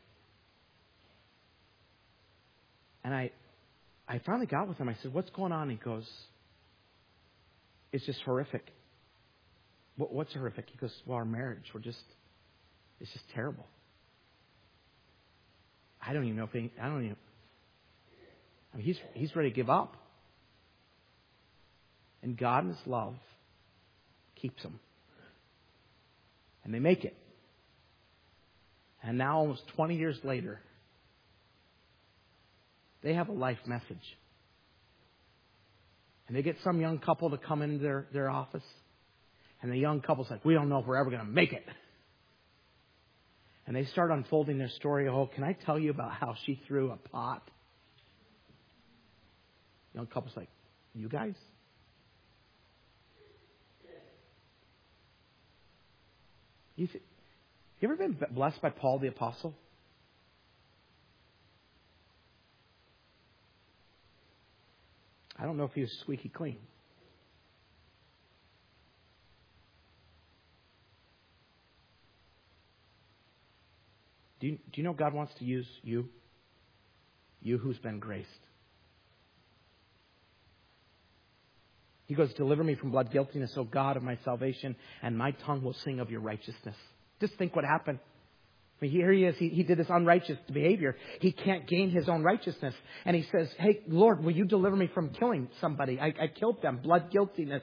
And I I finally got with him. I said, what's going on? He goes, it's just horrific. What, what's horrific? He goes, well, our marriage, we're just, it's just terrible. I don't even know if he, I don't even, I mean, he's, he's ready to give up. And God in His love keeps him. And they make it. And now, almost twenty years later, they have a life message. And they get some young couple to come into their, their office. And the young couple's like, we don't know if we're ever going to make it. And they start unfolding their story. Oh, can I tell you about how she threw a pot? The young couple's like, you guys? You th- You ever been blessed by Paul the Apostle? I don't know if he was squeaky clean. Do you, do you know God wants to use you? You who's been graced. He goes, deliver me from blood guiltiness, O God of my salvation, and my tongue will sing of your righteousness. Just think what happened. I mean, here he is. He, he did this unrighteous behavior. He can't gain his own righteousness. And he says, hey, Lord, will you deliver me from killing somebody? I, I killed them. Blood guiltiness.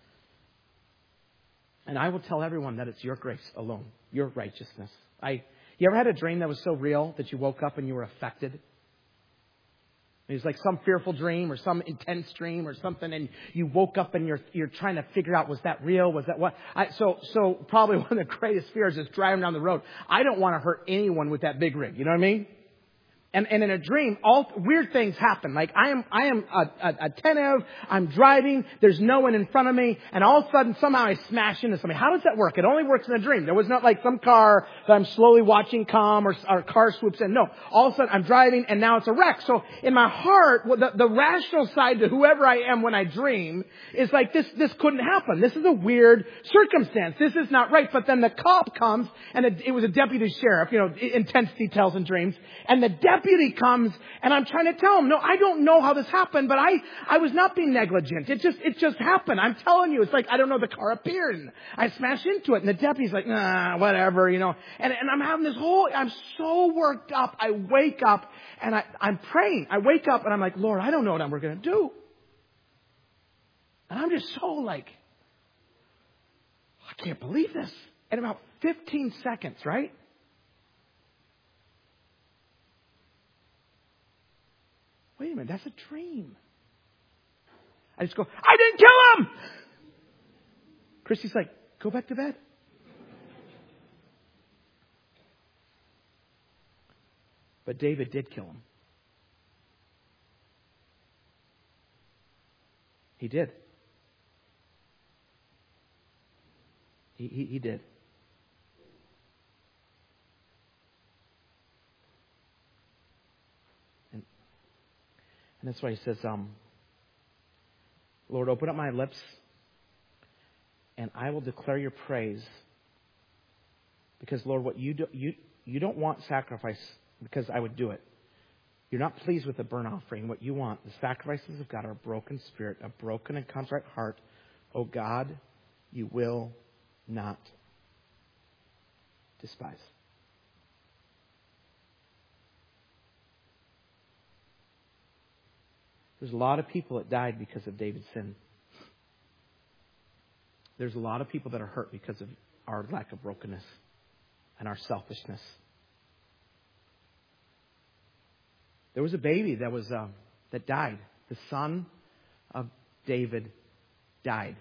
And I will tell everyone that it's your grace alone, your righteousness. I, you ever had a dream that was so real that you woke up and you were affected? It was like some fearful dream or some intense dream or something, and you woke up and you're you're trying to figure out, was that real? Was that what? I, so so probably one of the greatest fears is driving down the road. I don't want to hurt anyone with that big rig. You know what I mean? And, and in a dream, all weird things happen. Like I am, I am uh, uh, attentive. I'm driving. There's no one in front of me, and all of a sudden, somehow I smash into somebody. How does that work? It only works in a dream. There was not like some car that I'm slowly watching come, or or car swoops in. No, all of a sudden I'm driving, and now it's a wreck. So in my heart, well, the, the rational side to whoever I am when I dream is like this. This couldn't happen. This is a weird circumstance. This is not right. But then the cop comes, and it, it was a deputy sheriff. You know, intense details in dreams, and the deputy Deputy comes, and I'm trying to tell him, no, I don't know how this happened, but I, I was not being negligent. It just, it just happened. I'm telling you, it's like, I don't know, the car appeared, and I smashed into it, and the deputy's like, nah, whatever, you know, and, and I'm having this whole, I'm so worked up. I wake up, and I, I'm praying. I wake up, and I'm like, Lord, I don't know what we're going to do. And I'm just so like, I can't believe this. In about fifteen seconds, right? Wait a minute, that's a dream. I just go, I didn't kill him! Christy's like, go back to bed. But David did kill him. He did. He, he, he did. And that's why he says, um, Lord, open up my lips, and I will declare your praise. Because, Lord, what you do, you you don't want sacrifice because I would do it. You're not pleased with the burnt offering. What you want, the sacrifices of God, are a broken spirit, a broken and contrite heart. Oh God, you will not despise. There's a lot of people that died because of David's sin. There's a lot of people that are hurt because of our lack of brokenness and our selfishness. There was a baby that was uh, that died. The son of David died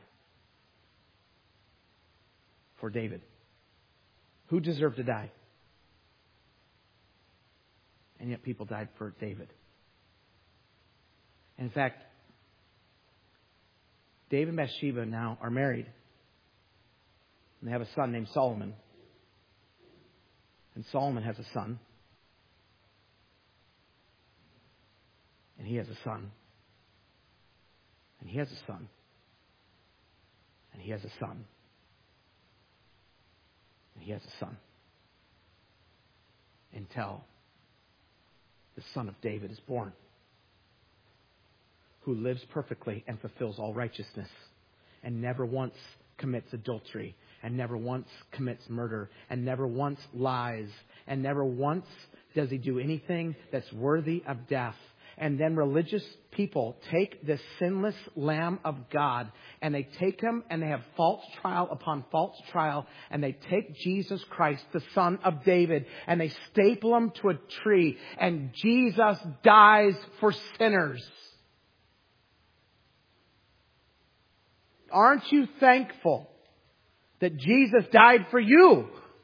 for David. Who deserved to die? And yet people died for David. In fact, David and Bathsheba now are married. And they have a son named Solomon. And Solomon has a son. And he has a son. And he has a son. And he has a son. And he has a son. Until the son of David is born, who lives perfectly and fulfills all righteousness, and never once commits adultery, and never once commits murder, and never once lies, and never once does he do anything that's worthy of death. And then religious people take this sinless Lamb of God, and they take him and they have false trial upon false trial, and they take Jesus Christ, the Son of David, and they staple him to a tree, and Jesus dies for sinners. Aren't you thankful that Jesus died for you?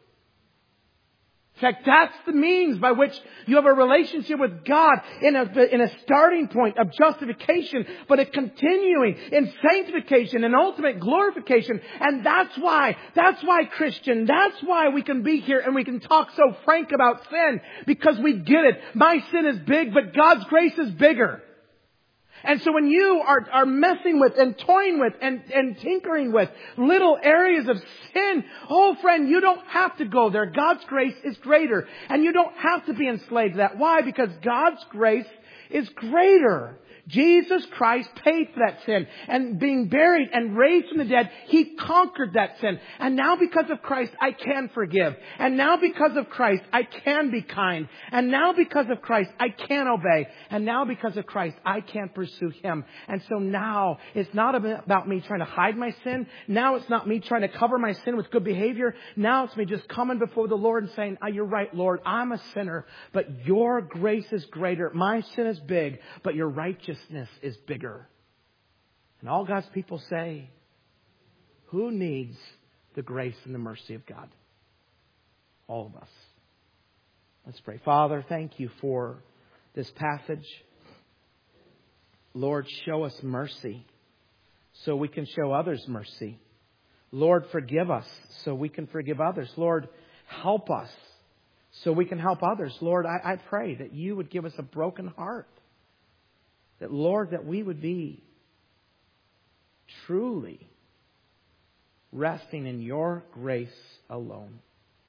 In fact, that's the means by which you have a relationship with God in a, in a starting point of justification, but a continuing in sanctification and ultimate glorification. And that's why, that's why, Christian, that's why we can be here and we can talk so frank about sin, because we get it. My sin is big, but God's grace is bigger. And so when you are, are messing with and toying with and, and tinkering with little areas of sin, oh friend, you don't have to go there. God's grace is greater. And you don't have to be enslaved to that. Why? Because God's grace is greater. Jesus Christ paid for that sin. And being buried and raised from the dead, He conquered that sin. And now because of Christ, I can forgive. And now because of Christ, I can be kind. And now because of Christ, I can obey. And now because of Christ, I can pursue Him. And so now, it's not about me trying to hide my sin. Now it's not me trying to cover my sin with good behavior. Now it's me just coming before the Lord and saying, oh, you're right, Lord, I'm a sinner, but your grace is greater. My sin is big, but your righteousness is bigger. And all God's people say, who needs the grace and the mercy of God? All of us. Let's pray. Father, thank you for this passage. Lord, show us mercy so we can show others mercy. Lord, forgive us so we can forgive others. Lord, help us so we can help others. Lord, I, I pray that you would give us a broken heart. That, Lord, that we would be truly resting in your grace alone.